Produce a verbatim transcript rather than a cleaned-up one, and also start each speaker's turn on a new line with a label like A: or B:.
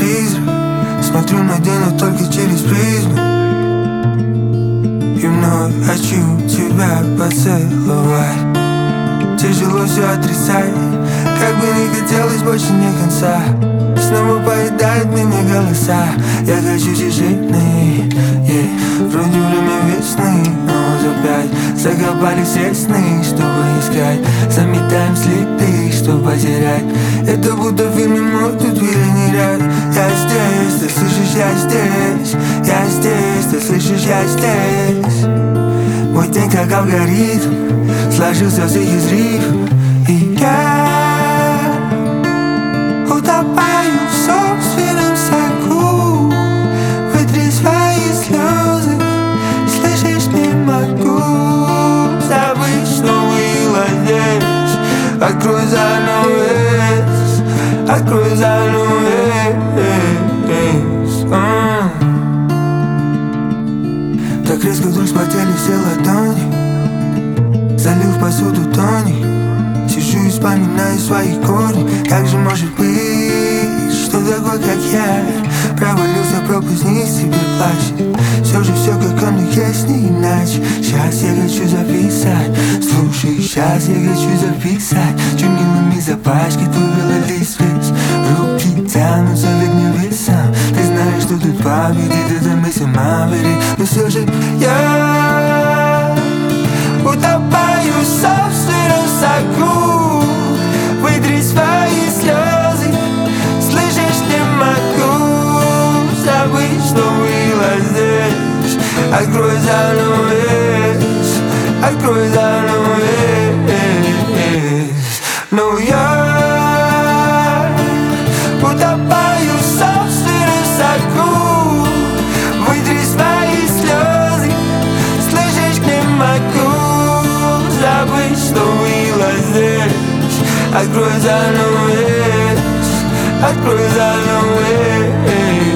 A: призрак. Смотрю на день, но только через призму. И вновь хочу тебя поцеловать. Тяжело все отрицать, как бы не хотелось больше не конца. Снова поедают меня голоса. Я хочу тишины, yeah. Вроде время весны, но опять закопали все сны, чтобы искать. Заметаем следы, чтобы потерять. Это будто в фильме «Мой тут не ряд». Я здесь, ты слышишь, я здесь. Я здесь, ты слышишь, я здесь. Мой день как алгоритм сложился всех из рифм. И я утопаю в собственном соку. Вытри свои слезы, слышишь, не могу забыть, что было здесь. Открой занавес, открой занавес. а. Так резко вдруг вспотели все ладони. Залил в посуду тоник. Сижу и вспоминаю свои корни. Как же может быть, что такой, как я, провалился в пропасть, не себе плачет. Все же все, как оно есть, не иначе. Сейчас я хочу записать. Слушай, сейчас я хочу записать. Чернилами запачкать твой белый лист весь. Руки тянутся вверх небесам. Ты знаешь, что тут победит, это мы сама верит. Но все же я утопаю в собственном соку. Вытри свои слезы, слышишь, не могу забыть, что было здесь. Открой занавес, открой занавес. Но я утопаю в собственном соку. Вытри свои слезы, слышишь, не могу забыть, что было здесь. Открой занавес, открой занавес.